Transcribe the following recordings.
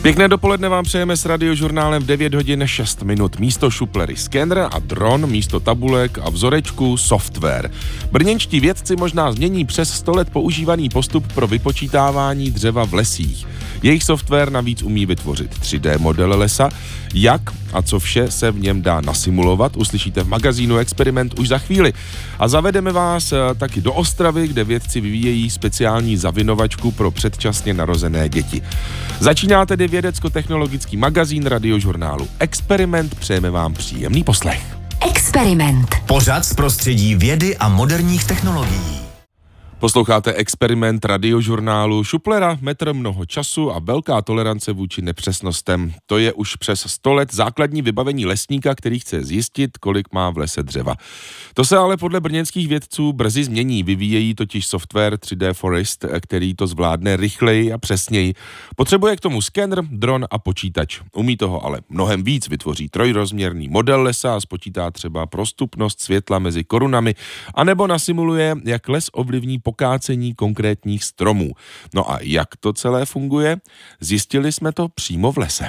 Pěkné dopoledne vám přejeme s Radiožurnálem v 9 hodin 6 minut. Místo šuplery skener a dron, místo tabulek a vzorečku software. Brněnští vědci možná změní přes 100 let používaný postup pro vypočítávání dřeva v lesích. Jejich software navíc umí vytvořit 3D model lesa. Jak a co vše se v něm dá nasimulovat, uslyšíte v magazínu Experiment už za chvíli. A zavedeme vás taky do Ostravy, kde vědci vyvíjejí speciální zavinovačku pro předčasně narozené děti. Začíná tedy vědecko-technologický magazín Radiožurnálu Experiment. Přejeme vám příjemný poslech. Experiment. Pořad z prostředí vědy a moderních technologií. Posloucháte Experiment Radiožurnálu. Šuplera, metr, mnoho času a velká tolerance vůči nepřesnostem. To je už přes 100 let základní vybavení lesníka, který chce zjistit, kolik má v lese dřeva. To se ale podle brněnských vědců brzy změní. Vyvíjejí totiž software 3D Forest, který to zvládne rychleji a přesněji. Potřebuje k tomu skener, dron a počítač. Umí toho ale mnohem víc. Vytvoří trojrozměrný model lesa a spočítá třeba prostupnost světla mezi korunami, anebo nasimuluje, jak les ovlivní pokácení konkrétních stromů. No a jak to celé funguje? Zjistili jsme to přímo v lese.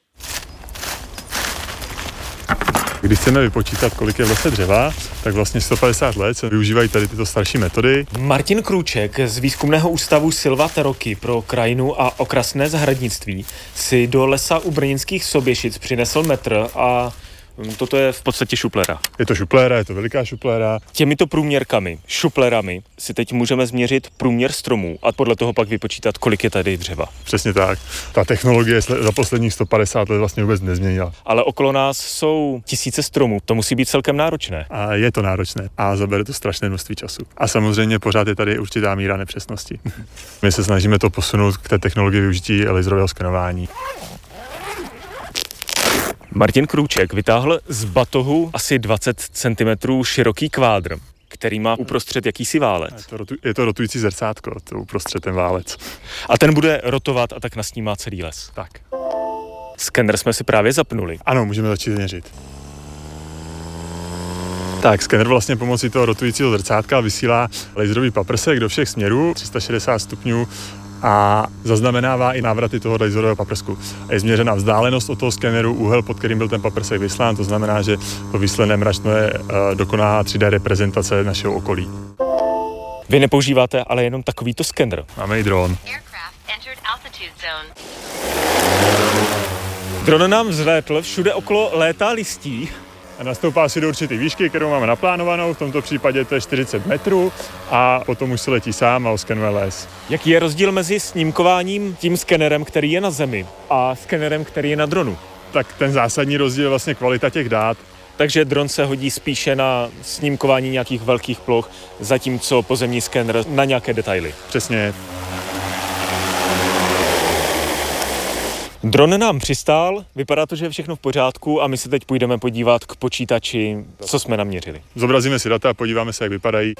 Když chceme vypočítat, kolik je v lese dřeva, tak vlastně 150 let se využívají tady tyto starší metody. Martin Krůček z výzkumného ústavu Silva Taroky pro krajinu a okrasné zahradnictví si do lesa u brněnských Soběšic přinesl metr a toto je v podstatě šuplera. Je to šuplera, je to veliká šuplera. Těmito průměrkami, šuplerami, si teď můžeme změřit průměr stromů a podle toho pak vypočítat, kolik je tady dřeva. Přesně tak. Ta technologie za posledních 150 let vlastně vůbec nezměnila. Ale okolo nás jsou tisíce stromů, to musí být celkem náročné. A je to náročné a zabere to strašné množství času. A samozřejmě pořád je tady určitá míra nepřesnosti. My se snažíme to posunout k té technologii využití laserového skenování. Martin Krůček vytáhl z batohu asi 20 cm široký kvádr, který má uprostřed jakýsi válec. Je to rotující zrcátko, to uprostřed ten válec. A ten bude rotovat a tak nasnímá celý les. Tak. Skener jsme si právě zapnuli. Ano, můžeme začít měřit. Tak, skener vlastně pomocí toho rotujícího zrcátka vysílá laserový paprsek do všech směrů, 360 stupňů, a zaznamenává i návraty toho laserového paprsku. A je změřena vzdálenost od toho skeneru, úhel, pod kterým byl ten paprsek vyslán, to znamená, že to výsledné mračno je dokonalá 3D reprezentace našeho okolí. Vy nepoužíváte ale jenom takovýto skener. Máme i dron. Dron nám vzlétl, všude okolo létá listí. A nastoupá si do určité výšky, kterou máme naplánovanou, v tomto případě to je 40 metrů a potom už se letí sám a oskenuje les. Jaký je rozdíl mezi snímkováním tím skenerem, který je na zemi, a skenerem, který je na dronu? Tak ten zásadní rozdíl je vlastně kvalita těch dát. Takže dron se hodí spíše na snímkování nějakých velkých ploch, zatímco pozemní skener na nějaké detaily. Přesně. Dron nám přistál, vypadá to, že je všechno v pořádku a my se teď půjdeme podívat k počítači, co jsme naměřili. Zobrazíme si data a podíváme se, jak vypadají.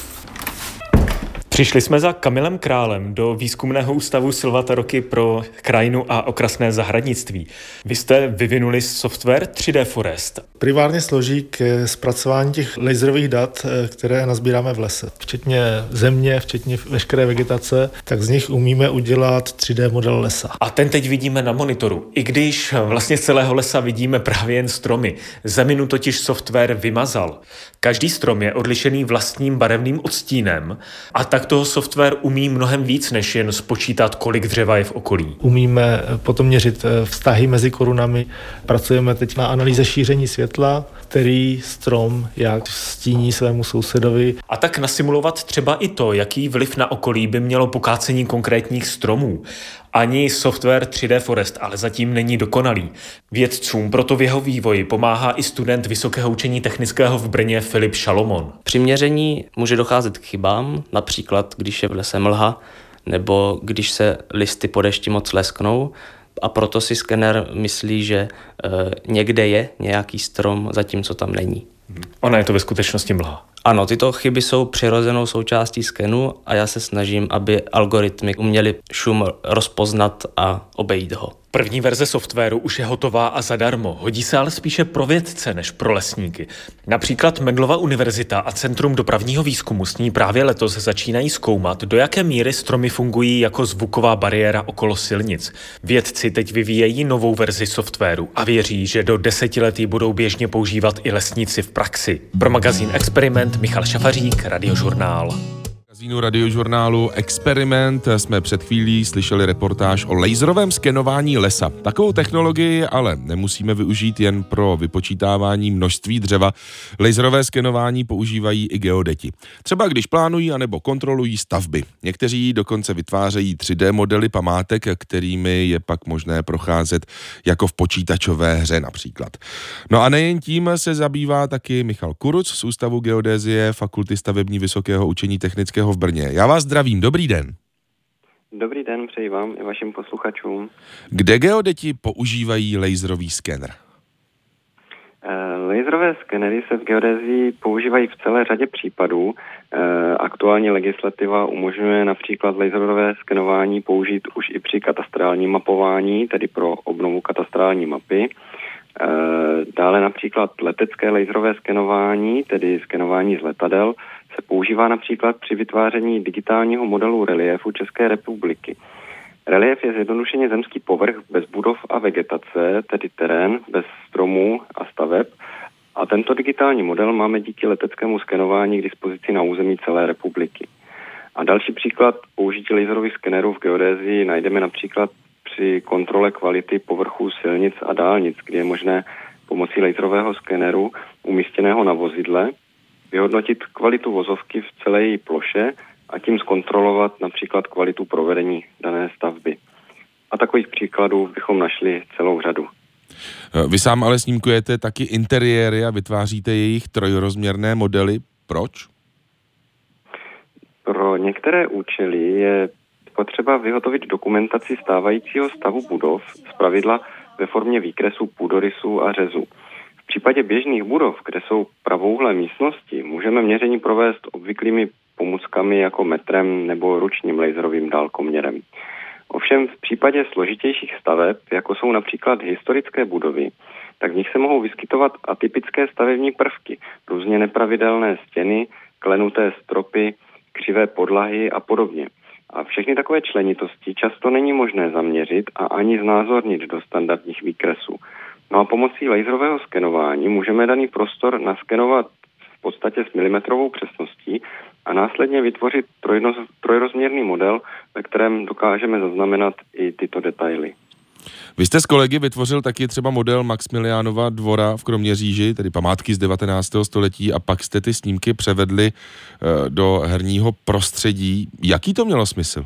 Přišli jsme za Kamilem Králem do výzkumného ústavu Silva Taroky pro krajinu a okrasné zahradnictví. Vy jste vyvinuli software 3D Forest. Primárně slouží k zpracování těch laserových dat, které nazbíráme v lese. Včetně země, včetně veškeré vegetace, tak z nich umíme udělat 3D model lesa. A ten teď vidíme na monitoru. I když vlastně z celého lesa vidíme právě jen stromy. Zeminu totiž software vymazal. Každý strom je odlišený vlastním barevným odstínem a tak toho software umí mnohem víc, než jen spočítat, kolik dřeva je v okolí. Umíme potom měřit vztahy mezi korunami. Pracujeme teď na analýze šíření světla, který strom jak stíní svému sousedovi. A tak nasimulovat třeba i to, jaký vliv na okolí by mělo pokácení konkrétních stromů. Ani software 3D Forest ale zatím není dokonalý. Vědcům proto v jeho vývoji pomáhá i student Vysokého učení technického v Brně Filip Šalomon. Při měření může docházet k chybám, například když je v lese mlha, nebo když se listy po dešti moc lesknou, a proto si skener myslí, že někde je nějaký strom, zatímco tam není. Ona je to ve skutečnosti mlha. Ano, tyto chyby jsou přirozenou součástí skenu a já se snažím, aby algoritmy uměly šum rozpoznat a obejít ho. První verze softwaru už je hotová a zadarmo, hodí se ale spíše pro vědce než pro lesníky. Například Mendelova univerzita a Centrum dopravního výzkumu s ní právě letos začínají zkoumat, do jaké míry stromy fungují jako zvuková bariéra okolo silnic. Vědci teď vyvíjejí novou verzi softwaru a věří, že do 10 let ji budou běžně používat i lesníci v praxi. Pro magazín Experiment Michal Šafařík, Radiožurnál. V Radiožurnálu Experiment jsme před chvílí slyšeli reportáž o laserovém skenování lesa. Takovou technologii ale nemusíme využít jen pro vypočítávání množství dřeva. Laserové skenování používají i geodeti. Třeba když plánují anebo kontrolují stavby. Někteří dokonce vytvářejí 3D modely památek, kterými je pak možné procházet jako v počítačové hře například. No a nejen tím se zabývá taky Michal Kuruc z Ústavu geodézie Fakulty stavební Vysokého učení technického v Brně. Já vás zdravím, dobrý den. Dobrý den, přeji vám i vašim posluchačům. Kde geodeti používají laserový skener? Laserové skenery se v geodézii používají v celé řadě případů. Aktuální legislativa umožňuje například laserové skenování použít už i při katastrálním mapování, tedy pro obnovu katastrální mapy. Dále například letecké laserové skenování, tedy skenování z letadel, se používá například při vytváření digitálního modelu reliefu České republiky. Relief je zjednodušeně zemský povrch bez budov a vegetace, tedy terén bez stromů a staveb. A tento digitální model máme díky leteckému skenování k dispozici na území celé republiky. A další příklad použití laserových skenerů v geodézii najdeme například při kontrole kvality povrchů silnic a dálnic, kdy je možné pomocí laserového skeneru umístěného na vozidle vyhodnotit kvalitu vozovky v celé její ploše a tím zkontrolovat například kvalitu provedení dané stavby. A takových příkladů bychom našli celou řadu. Vy sám ale snímkujete taky interiéry a vytváříte jejich trojrozměrné modely. Proč? Pro některé účely je potřeba vyhotovit dokumentaci stávajícího stavu budov, zpravidla ve formě výkresů, půdorysů a řezů. V případě běžných budov, kde jsou pravouhlé místnosti, můžeme měření provést obvyklými pomůckami jako metrem nebo ručním laserovým dálkoměrem. Ovšem v případě složitějších staveb, jako jsou například historické budovy, tak v nich se mohou vyskytovat atypické stavební prvky, různě nepravidelné stěny, klenuté stropy, křivé podlahy a podobně. A všechny takové členitosti často není možné zaměřit a ani znázornit do standardních výkresů. No a pomocí laserového skenování můžeme daný prostor naskenovat v podstatě s milimetrovou přesností a následně vytvořit trojrozměrný model, ve kterém dokážeme zaznamenat i tyto detaily. Vy jste s kolegy vytvořil taky třeba model Maxmiliánova dvora v Kroměříži, tedy památky z 19. století, a pak jste ty snímky převedli do herního prostředí. Jaký to mělo smysl?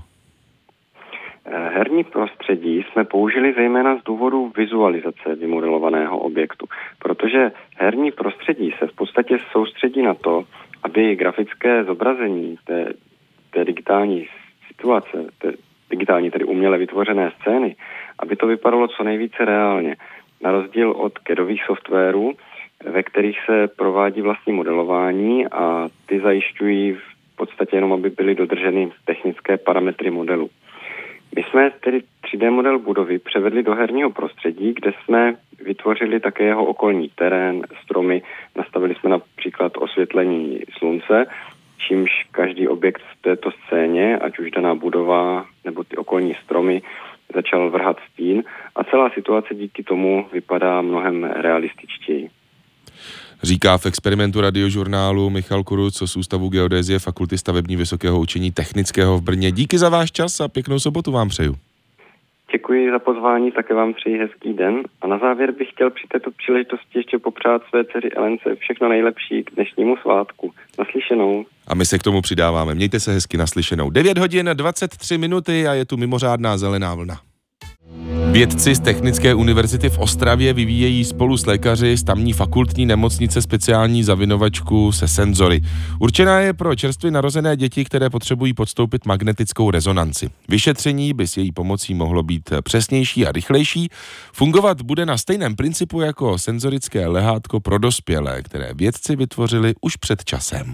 Herní prostředí jsme použili zejména z důvodu vizualizace vymodelovaného objektu, protože herní prostředí se v podstatě soustředí na to, aby grafické zobrazení té digitální situace, digitální tedy uměle vytvořené scény, aby to vypadalo co nejvíce reálně. Na rozdíl od CADových softwarů, ve kterých se provádí vlastní modelování a ty zajišťují v podstatě jenom, aby byly dodrženy technické parametry modelu. My jsme tedy 3D model budovy převedli do herního prostředí, kde jsme vytvořili také jeho okolní terén, stromy, nastavili jsme například osvětlení slunce, čímž každý objekt v této scéně, ať už daná budova nebo ty okolní stromy, začal vrhat stín a celá situace díky tomu vypadá mnohem realističtěji. Říká v Experimentu Radiožurnálu Michal Kuruc z Ústavu geodézie Fakulty stavební Vysokého učení technického v Brně. Díky za váš čas a pěknou sobotu vám přeju. Děkuji za pozvání, také vám přeji hezký den a na závěr bych chtěl při této příležitosti ještě popřát své dceři Elence všechno nejlepší k dnešnímu svátku. Naslyšenou. A my se k tomu přidáváme. Mějte se hezky, naslyšenou. 9 hodin 23 minuty a je tu mimořádná zelená vlna. Vědci z Technické univerzity v Ostravě vyvíjejí spolu s lékaři z tamní fakultní nemocnice speciální zavinovačku se senzory. Určená je pro čerstvě narozené děti, které potřebují podstoupit magnetickou rezonanci. Vyšetření by s její pomocí mohlo být přesnější a rychlejší. Fungovat bude na stejném principu jako senzorické lehátko pro dospělé, které vědci vytvořili už před časem.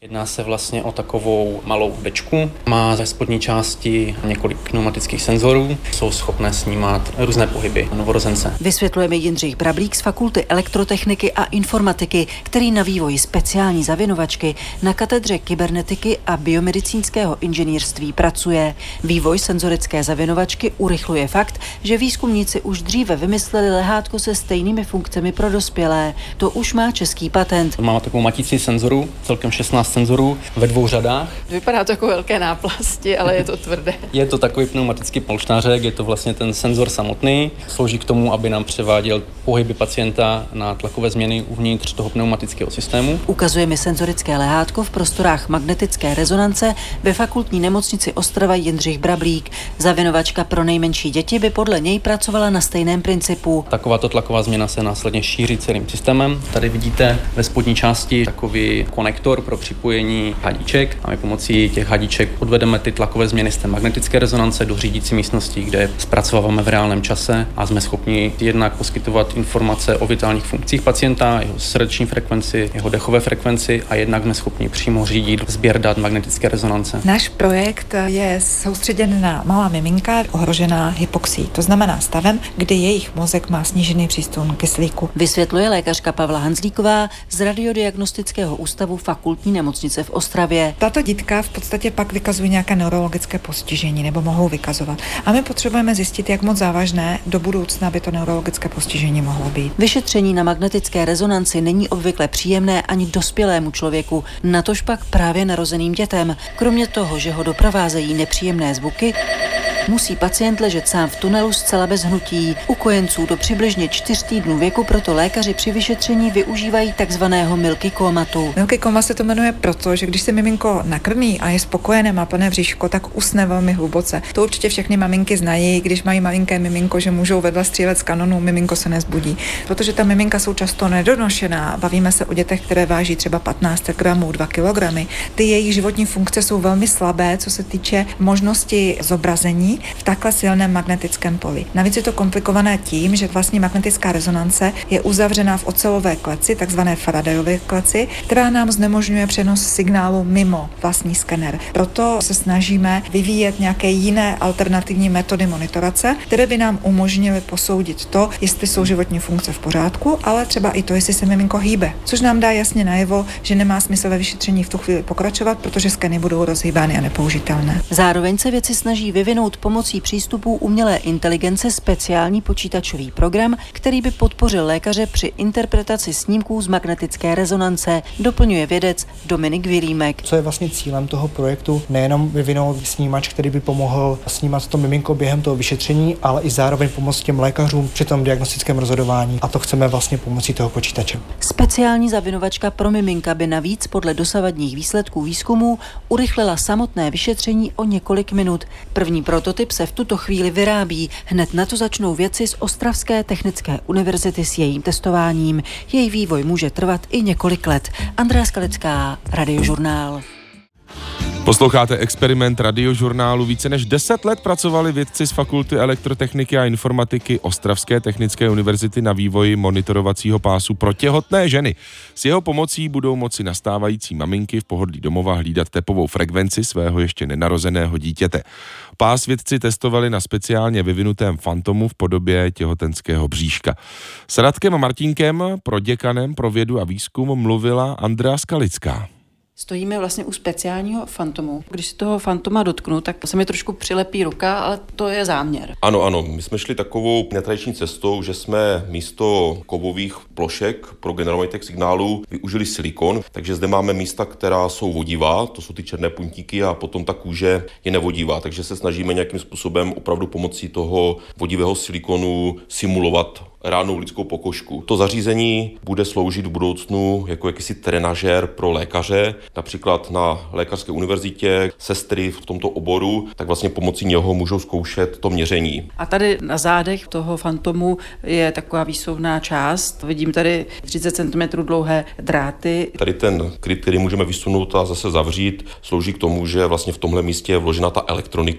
Jedná se vlastně o takovou malou bečku. Má ve spodní části několik pneumatických senzorů. Jsou schopné snímat různé pohyby novorozence. Vysvětluje mi Jindřich Brablík z Fakulty elektrotechniky a informatiky, který na vývoji speciální zavěnovačky na katedře kybernetiky a biomedicínského inženýrství pracuje. Vývoj senzorické zavěnovačky urychluje fakt, že výzkumníci už dříve vymysleli lehátko se stejnými funkcemi pro dospělé. To už má český patent. Máme takovou matici senzorů, celkem 16 senzorů ve 2 řadách. Vypadá to jako velké náplasti, ale je to tvrdé. Je to takový pneumatický polštářek, je to vlastně ten senzor samotný. Slouží k tomu, aby nám převáděl pohyby pacienta na tlakové změny uvnitř toho pneumatického systému. Ukazuje mi senzorické lehátko v prostorách magnetické rezonance ve fakultní nemocnici Ostrava Jindřich Brablík. Zavěnovačka pro nejmenší děti by podle něj pracovala na stejném principu. Takováto tlaková změna se následně šíří celým systémem. Tady vidíte ve spodní části takový konektor pro připojení hadíček a my pomocí těch hadíček odvedeme ty tlakové změny z té magnetické rezonance do řídící místnosti, kde je zpracováváme v reálném čase a jsme schopni jednak poskytovat informace o vitálních funkcích pacienta, jeho srdeční frekvenci, jeho dechové frekvenci a jednak jsme schopni přímo řídit sběr dat magnetické rezonance. Náš projekt je soustředěn na malá miminka ohrožená hypoxií, to znamená stavem, kdy jejich mozek má snížený přístup k kyslíku. Vysvětluje lékařka Pavla Hanzlíková z Radiodiagnostického ústavu fakultní nemocnice v Ostravě. Tato dítka v podstatě pak vykazují nějaké neurologické postižení nebo mohou vykazovat. A my potřebujeme zjistit, jak moc závažné do budoucna by to neurologické postižení mohlo být. Vyšetření na magnetické rezonanci není obvykle příjemné ani dospělému člověku, natož pak právě narozeným dětem. Kromě toho, že ho doprovázejí nepříjemné zvuky, musí pacient ležet sám v tunelu zcela bez hnutí. U kojenců do přibližně 4 týdnů věku proto lékaři při vyšetření využívají takzvaného milky kómatu. Milky kóma se to jmenuje proto, že když se miminko nakrmí a je spokojené, má plné bříško, tak usne velmi hluboce. To určitě všechny maminky znají, když mají malinké miminko, že můžou vedle střílet z kanonu, miminko se nezbudí. Protože ta miminka jsou často nedonošená. Bavíme se o dětech, které váží třeba 15 gramů, 2 kilogramy. Ty jejich životní funkce jsou velmi slabé, co se týče možnosti zobrazení v takhle silném magnetickém poli. Navíc je to komplikované tím, že vlastní magnetická rezonance je uzavřená v ocelové kleci, takzvané Faradayově kleci, která nám znemožňuje přenos signálu mimo vlastní skener. Proto se snažíme vyvíjet nějaké jiné alternativní metody monitorace, které by nám umožnily posoudit to, jestli jsou životní funkce v pořádku, ale třeba i to, jestli se miminko hýbe. Což nám dá jasně najevo, že nemá smysl ve vyšetření v tu chvíli pokračovat, protože skeny budou rozhýbány a nepoužitelné. Zároveň se vědci snaží vyvinout pomocí přístupů umělé inteligence speciální počítačový program, který by podpořil lékaře při interpretaci snímků z magnetické rezonance, doplňuje vědec Dominik Vilímek. Co je vlastně cílem toho projektu? Nejenom vyvinout snímač, který by pomohl snímat to miminko během toho vyšetření, ale i zároveň pomoct těm lékařům při tom diagnostickém rozhodování. A to chceme vlastně pomocí toho počítače. Speciální zavěnovačka pro miminka by navíc podle dosavadních výsledků výzkumů urychlila samotné vyšetření o několik minut. První prototyp se v tuto chvíli vyrábí. Hned na to začnou vědci z Ostravské technické univerzity s jejím testováním. Její vývoj může trvat i několik let. Andrea Skalická, Radiožurnál. Posloucháte experiment Radiožurnálu. Více než 10 let pracovali vědci z Fakulty elektrotechniky a informatiky Ostravské technické univerzity na vývoji monitorovacího pásu pro těhotné ženy. S jeho pomocí budou moci nastávající maminky v pohodlí domova hlídat tepovou frekvenci svého ještě nenarozeného dítěte. Pás vědci testovali na speciálně vyvinutém fantomu v podobě těhotenského bříška. S Radkem Martínkem, proděkanem pro vědu a výzkum, mluvila Andrea Skalická. Stojíme vlastně u speciálního fantomu. Když si toho fantoma dotknu, tak se mi trošku přilepí ruka, ale to je záměr. Ano, my jsme šli takovou netradiční cestou, že jsme místo kovových plošek pro generování těch signálů využili silikon, takže zde máme místa, která jsou vodivá, to jsou ty černé puntíky, a potom ta kůže je nevodivá, takže se snažíme nějakým způsobem opravdu pomocí toho vodivého silikonu simulovat reálnou lidskou pokožku. To zařízení bude sloužit v budoucnu jako jakýsi trenažér pro lékaře, například na lékařské univerzitě, sestry v tomto oboru, tak vlastně pomocí něho můžou zkoušet to měření. A tady na zádech toho fantomu je taková výsuvná část. Vidím tady 30 cm dlouhé dráty. Tady ten kryt, který můžeme vysunout a zase zavřít, slouží k tomu, že vlastně v tomhle místě je vložena ta elektronika,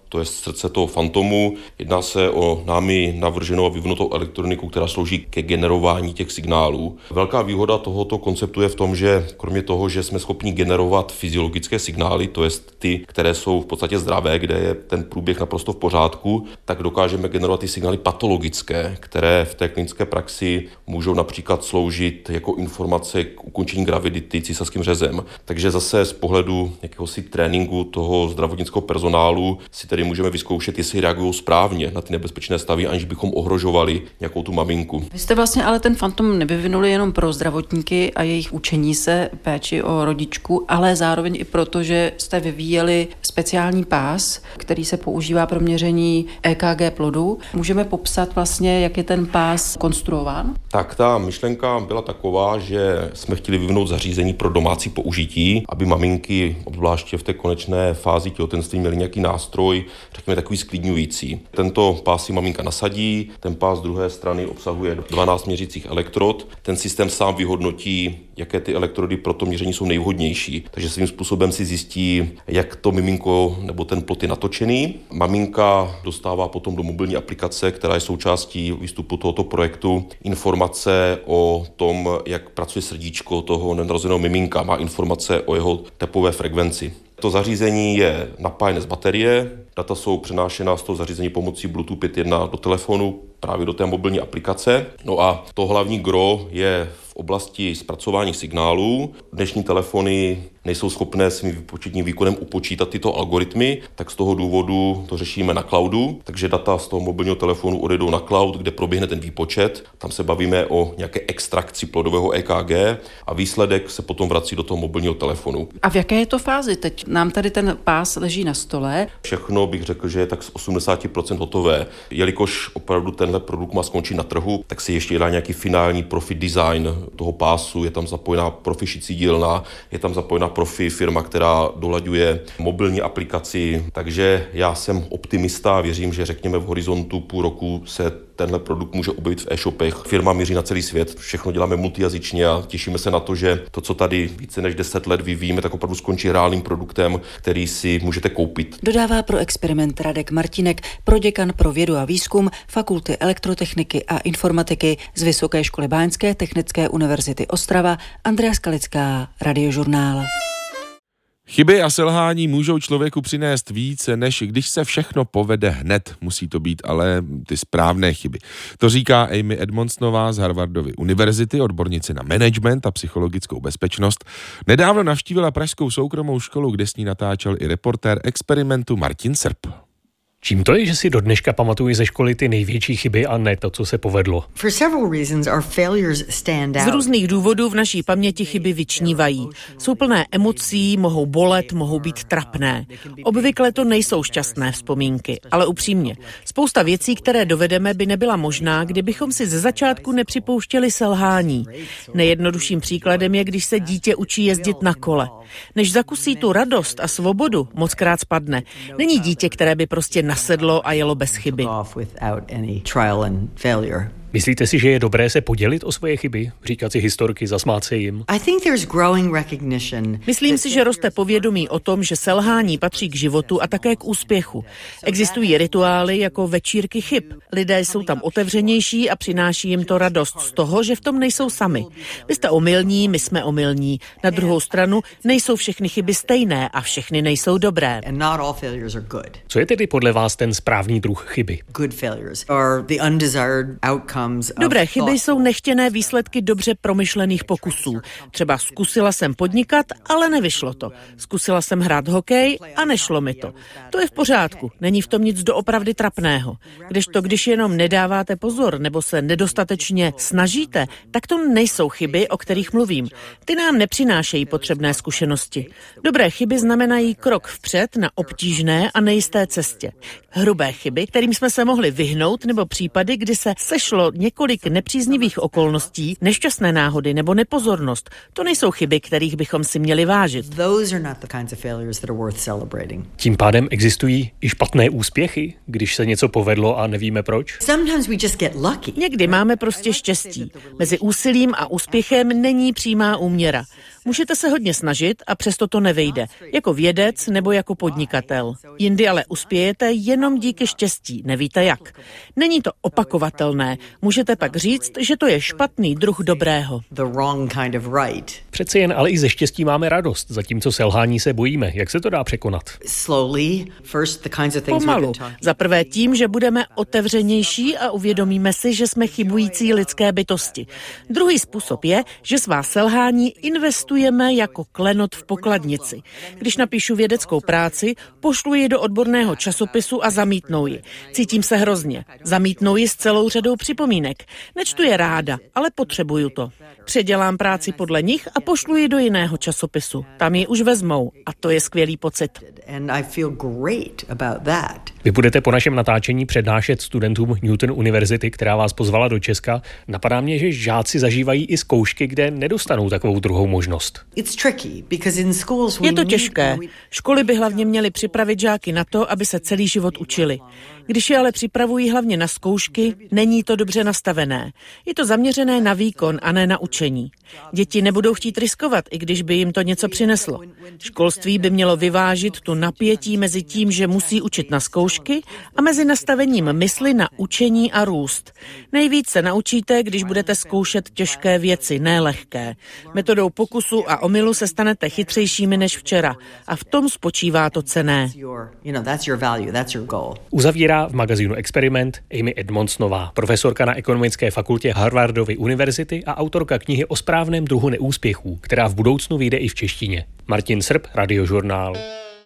to je srdce toho Fantomu. Jedná se o námi navrženou a vyvinutou elektroniku, která slouží ke generování těch signálů. Velká výhoda tohoto konceptu je v tom, že kromě toho, že jsme schopni generovat fyziologické signály, to jest ty, které jsou v podstatě zdravé, kde je ten průběh naprosto v pořádku, tak dokážeme generovat ty signály patologické, které v té klinické praxi můžou například sloužit jako informace k ukončení gravidity císařským řezem. Takže zase z pohledu jakéhosi tréninku toho zdravotnického personálu si tedy můžeme vyzkoušet, jestli reagují správně na ty nebezpečné stavy, aniž bychom ohrožovali nějakou tu maminku. Vy jste vlastně ale ten Fantom nevyvinuli jenom pro zdravotníky a jejich učení se, péči o rodičku, ale zároveň i proto, že jste vyvíjeli speciální pás, který se používá pro měření EKG plodu. Můžeme popsat vlastně, jak je ten pás konstruován? Tak ta myšlenka byla taková, že jsme chtěli vyvinout zařízení pro domácí použití, aby maminky, obzvláště v té konečné fázi těhotenství, měly nějaký nástroj, řekněme takový sklidňující. Tento pás si maminka nasadí, ten pás z druhé strany obsahuje 12 měřících elektrod. Ten systém sám vyhodnotí, jaké ty elektrody pro to měření jsou nejvhodnější. Takže svým způsobem si zjistí, jak to miminko nebo ten plod je natočený. Maminka dostává potom do mobilní aplikace, která je součástí výstupu tohoto projektu, informace o tom, jak pracuje srdíčko toho nenarozeného miminka, má informace o jeho tepové frekvenci. To zařízení je napájené z baterie, data jsou přenášena z toho zařízení pomocí Bluetooth 5.1 do telefonu, právě do té mobilní aplikace. No a to hlavní gro je v oblasti zpracování signálů. Dnešní telefony nejsou schopné svým výpočetním výkonem upočítat tyto algoritmy, tak z toho důvodu to řešíme na cloudu, takže data z toho mobilního telefonu odejdou na cloud, kde proběhne ten výpočet. Tam se bavíme o nějaké extrakci plodového EKG a výsledek se potom vrací do toho mobilního telefonu. A v jaké je to fázi? Teď nám tady ten pás leží na stole. Všechno bych řekl, že je tak z 80% hotové. Jelikož opravdu tenhle produkt má skončit na trhu, tak se ještě dá nějaký finální profi design toho pásu, je tam zapojená profi šicí dílna, je tam zapojená profi firma, která dolaďuje mobilní aplikaci, takže já jsem optimista a věřím, že řekněme v horizontu půl roku se tenhle produkt může objevit v e-shopech. Firma míří na celý svět, všechno děláme multijazyčně a těšíme se na to, že to, co tady více než 10 let vyvíjíme, tak opravdu skončí reálným produktem, který si můžete koupit. Dodává pro experiment Radek Martínek, proděkan pro vědu a výzkum Fakulty elektrotechniky a informatiky z Vysoké školy báňské Technické univerzity Ostrava, Andrea Skalická, Radiožurnál. Chyby a selhání můžou člověku přinést více, než když se všechno povede hned. Musí to být ale ty správné chyby. To říká Amy Edmonsonová z Harvardovy univerzity, odbornice na management a psychologickou bezpečnost. Nedávno navštívila pražskou soukromou školu, kde s ní natáčel i reportér experimentu Martin Srb. Čím to je, že si do dneška pamatuji ze školy ty největší chyby a ne to, co se povedlo? Z různých důvodů v naší paměti chyby vyčnívají. Jsou plné emocí, mohou bolet, mohou být trapné. Obvykle to nejsou šťastné vzpomínky, ale upřímně. Spousta věcí, které dovedeme, by nebyla možná, kdybychom si ze začátku nepřipouštěli selhání. Nejjednodušším příkladem je, když se dítě učí jezdit na kole. Než zakusí tu radost a svobodu, mockrát spadne. Není dítě, které by prostě nasedlo a jelo bez chyby. Myslíte si, že je dobré se podělit o svoje chyby? Říkat si historky, zasmát se jim? Myslím si, že roste povědomí o tom, že selhání patří k životu a také k úspěchu. Existují rituály jako večírky chyb. Lidé jsou tam otevřenější a přináší jim to radost z toho, že v tom nejsou sami. Vy jste omylní, my jsme omylní. Na druhou stranu nejsou všechny chyby stejné a všechny nejsou dobré. Co je tedy podle vás ten správný druh chyby? Dobré chyby jsou nechtěné výsledky dobře promyšlených pokusů. Třeba zkusila jsem podnikat, ale nevyšlo to. Zkusila jsem hrát hokej a nešlo mi to. To je v pořádku, není v tom nic doopravdy trapného. Kdežto když jenom nedáváte pozor nebo se nedostatečně snažíte, tak to nejsou chyby, o kterých mluvím. Ty nám nepřinášejí potřebné zkušenosti. Dobré chyby znamenají krok vpřed na obtížné a nejisté cestě. Hrubé chyby, kterým jsme se mohli vyhnout, nebo případy, kdy se sešlo několik nepříznivých okolností, nešťastné náhody nebo nepozornost. To nejsou chyby, kterých bychom si měli vážit. Tím pádem existují i špatné úspěchy, když se něco povedlo a nevíme proč? Někdy máme prostě štěstí. Mezi úsilím a úspěchem není přímá úměra. Můžete se hodně snažit a přesto to nevejde, jako vědec nebo jako podnikatel. Jindy ale uspějete jenom díky štěstí, nevíte jak. Není to opakovatelné, můžete pak říct, že to je špatný druh dobrého. Přeci jen ale i ze štěstí máme radost, zatímco selhání se bojíme. Jak se to dá překonat? Pomalu. Za prvé tím, že budeme otevřenější a uvědomíme si, že jsme chybující lidské bytosti. Druhý způsob je, že svá selhání investujeme jako klenot v pokladnici. Když napíšu vědeckou práci, pošlu ji do odborného časopisu a zamítnou ji. Cítím se hrozně. Zamítnou ji s celou řadou připomínek. Nečtu je ráda, ale potřebuju to. Předělám práci podle nich a pošlu ji do jiného časopisu. Tam ji už vezmou a to je skvělý pocit. Vy budete po našem natáčení přednášet studentům Newton univerzity, která vás pozvala do Česka. Napadá mě, že žáci zažívají i zkoušky, kde nedostanou takovou druhou možnost. Je to těžké. Školy by hlavně měly připravit žáky na to, aby se celý život učili. Když je ale připravují hlavně na zkoušky, není to dobře nastavené. Je to zaměřené na výkon a ne na učení. Děti nebudou chtít riskovat, i když by jim to něco přineslo. Školství by mělo vyvážit tu napětí mezi tím, že musí učit na zkoušky, a mezi nastavením mysli na učení a růst. Nejvíc se naučíte, když budete zkoušet těžké věci, ne lehké. Metodou pokusu a omylu se stanete chytřejšími než včera. A v tom spočívá to cenné. Uzavírá v magazínu Experiment Amy Edmondsnová, profesorka na ekonomické fakultě Harvardovy univerzity a autorka knihy o správném druhu neúspěchů, která v budoucnu vyjde i v češtině. Martin Srb, Radiožurnál.